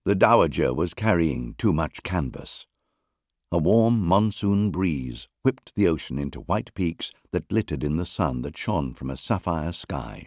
The Dowager was carrying too much canvas. A warm monsoon breeze whipped the ocean into white peaks that glittered in the sun that shone from a sapphire sky.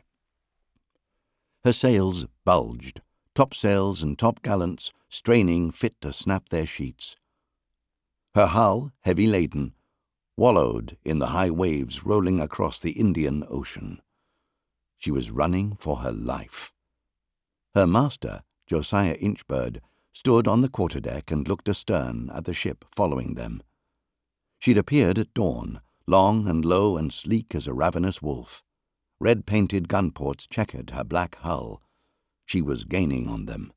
Her sails bulged, topsails and topgallants straining fit to snap their sheets. Her hull, heavy laden, wallowed in the high waves rolling across the Indian Ocean. She was running for her life. Her master, Josiah Inchbird, stood on the quarterdeck and looked astern at the ship following them. She'd appeared at dawn, long and low and sleek as a ravenous wolf. Red-painted gunports checkered her black hull. She was gaining on them.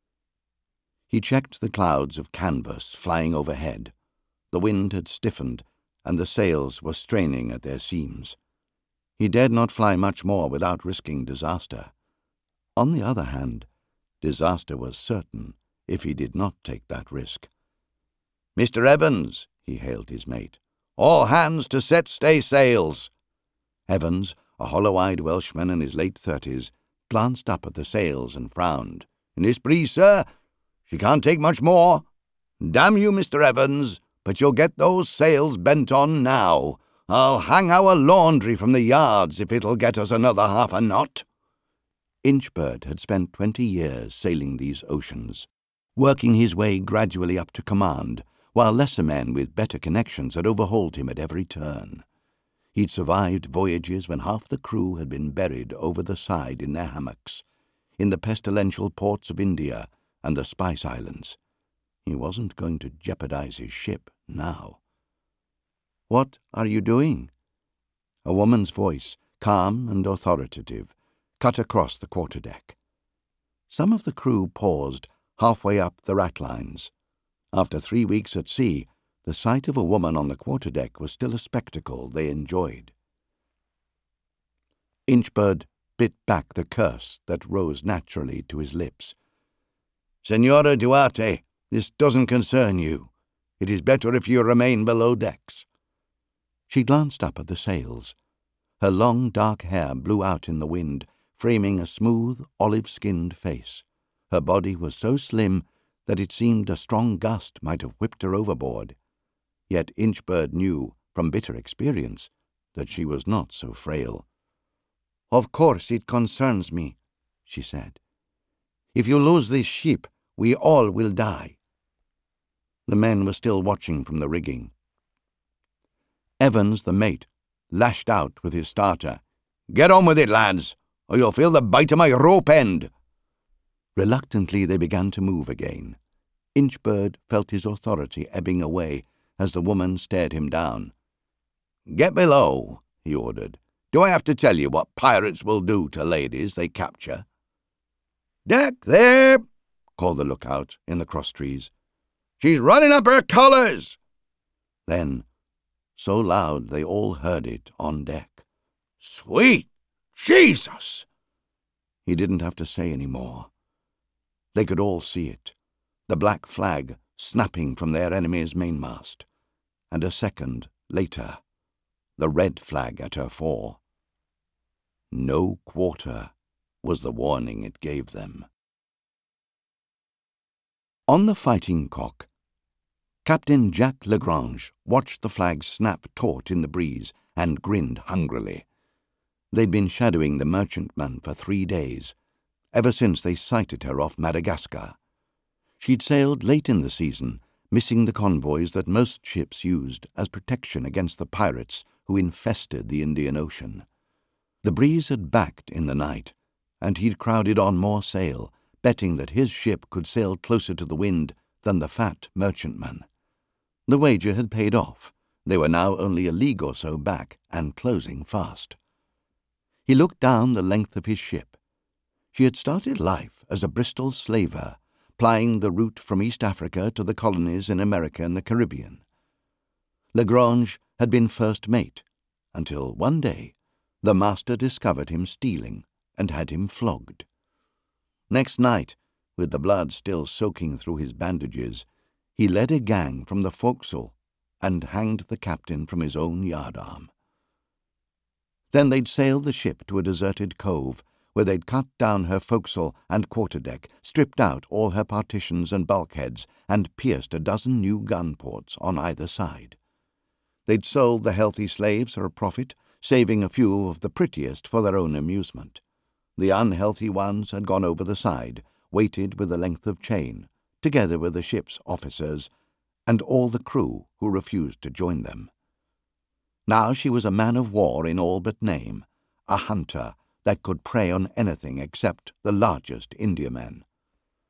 He checked the clouds of canvas flying overhead. The wind had stiffened, and the sails were straining at their seams. He dared not fly much more without risking disaster. On the other hand, disaster was certain if he did not take that risk. "Mr. Evans," he hailed his mate. "All hands to set staysails." Evans, a hollow-eyed Welshman in his late 30s, glanced up at the sails and frowned. "In this breeze, sir? She can't take much more. Damn you, Mr. Evans, but you'll get those sails bent on now. I'll hang our laundry from the yards if it'll get us another half a knot." Inchbird had spent 20 years sailing these oceans, working his way gradually up to command, while lesser men with better connections had overhauled him at every turn. He'd survived voyages when half the crew had been buried over the side in their hammocks, in the pestilential ports of India and the Spice Islands. He wasn't going to jeopardize his ship now. "What are you doing?" A woman's voice, calm and authoritative, cut across the quarterdeck. Some of the crew paused halfway up the ratlines. After 3 weeks at sea, the sight of a woman on the quarterdeck was still a spectacle they enjoyed. Inchbird bit back the curse that rose naturally to his lips. "Senora Duarte, this doesn't concern you. It is better if you remain below decks." She glanced up at the sails. Her long dark hair blew out in the wind, framing a smooth, olive-skinned face. Her body was so slim that it seemed a strong gust might have whipped her overboard. Yet Inchbird knew, from bitter experience, that she was not so frail. "Of course it concerns me," she said. "If you lose this ship, we all will die." The men were still watching from the rigging. Evans, the mate, lashed out with his starter. "Get on with it, lads, or you'll feel the bite of my rope end." Reluctantly they began to move again. Inchbird felt his authority ebbing away as the woman stared him down. "Get below," he ordered. "Do I have to tell you what pirates will do to ladies they capture?" "Deck there!" called the lookout in the crosstrees. "She's running up her colours!" Then, so loud they all heard it on deck, "Sweet Jesus!" He didn't have to say any more. They could all see it, the black flag snapping from their enemy's mainmast, and a second later, the red flag at her fore. No quarter was the warning it gave them. On the Fighting Cock, Captain Jack Lagrange watched the flag snap taut in the breeze and grinned hungrily. They'd been shadowing the merchantman for 3 days, ever since they sighted her off Madagascar. She'd sailed late in the season, missing the convoys that most ships used as protection against the pirates who infested the Indian Ocean. The breeze had backed in the night, and he'd crowded on more sail, betting that his ship could sail closer to the wind than the fat merchantman. The wager had paid off. They were now only a league or so back and closing fast. He looked down the length of his ship. She had started life as a Bristol slaver, plying the route from East Africa to the colonies in America and the Caribbean. Lagrange had been first mate, until one day the master discovered him stealing and had him flogged. Next night, with the blood still soaking through his bandages, he led a gang from the forecastle and hanged the captain from his own yardarm. Then they'd sailed the ship to a deserted cove where they'd cut down her forecastle and quarterdeck, stripped out all her partitions and bulkheads, and pierced a dozen new gun ports on either side. They'd sold the healthy slaves for a profit, saving a few of the prettiest for their own amusement. The unhealthy ones had gone over the side, weighted with a length of chain, together with the ship's officers and all the crew who refused to join them. Now she was a man of war in all but name, a hunter that could prey on anything except the largest Indiamen.